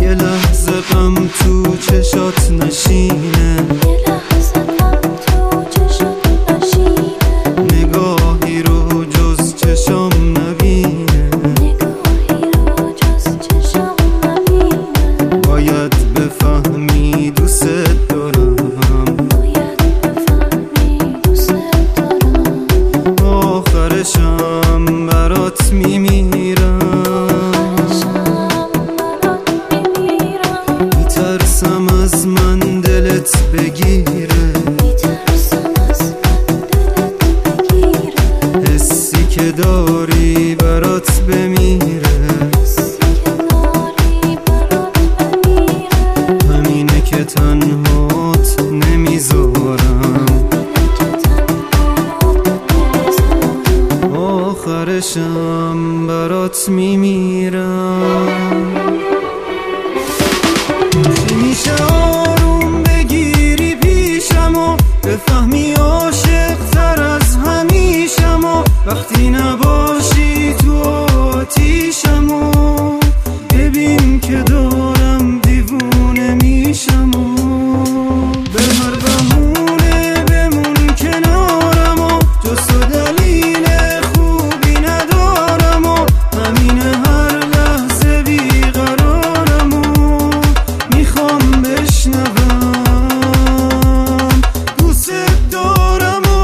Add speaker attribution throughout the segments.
Speaker 1: یه لحظه غم تو چشات نشینه، نگاهی رو جز چشام نبینه، باید بفهمی دوست دارم، آخرشم برات میمیرم، میترسم از من دلت بگیره، حسی که داری برات بمیره، همینه که تنهات نمیذارم، آخرشم برات میمیرم. چی میشه آروم بگیری پیشم و بفهمی عاشق تر از همیشم و وقتی نباشی تو آتیشم و ببین که دارم دیوونه میشم و به هر بهونه بمون کنارم و جز تو دلیل خوبی ندارم و همین هر لحظه بیقرارم و میخوام بشنوم دوست دارم و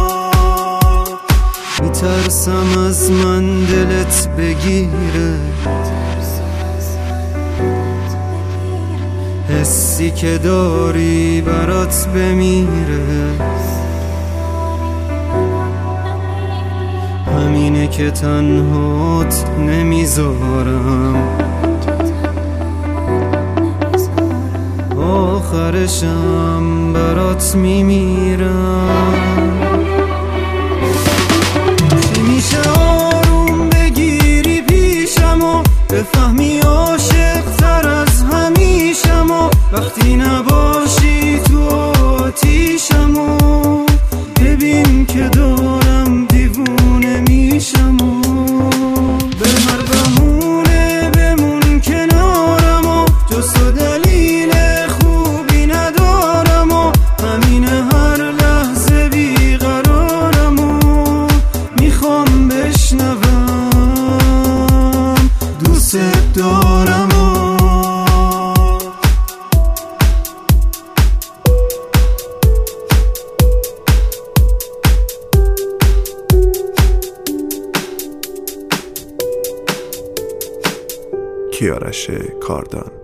Speaker 1: میترسم از من دلت بگیره، حسی که داری برات بمیره، همینه که تنهات نمیذارم، آخرشم برات میمیرم. چی میشه آروم بگیری پیشم و بفهمی عاشق تر از همیشم و وقتی نباشی تو آتیشم و ببین که دارم دیوونه میشم و به هر بهونه بمون کنارم و جز تو دلیل خوبی ندارم و همین هر لحظه بیقرارم و میخوام بشنوم دوست دارم و
Speaker 2: کیارش کاردان.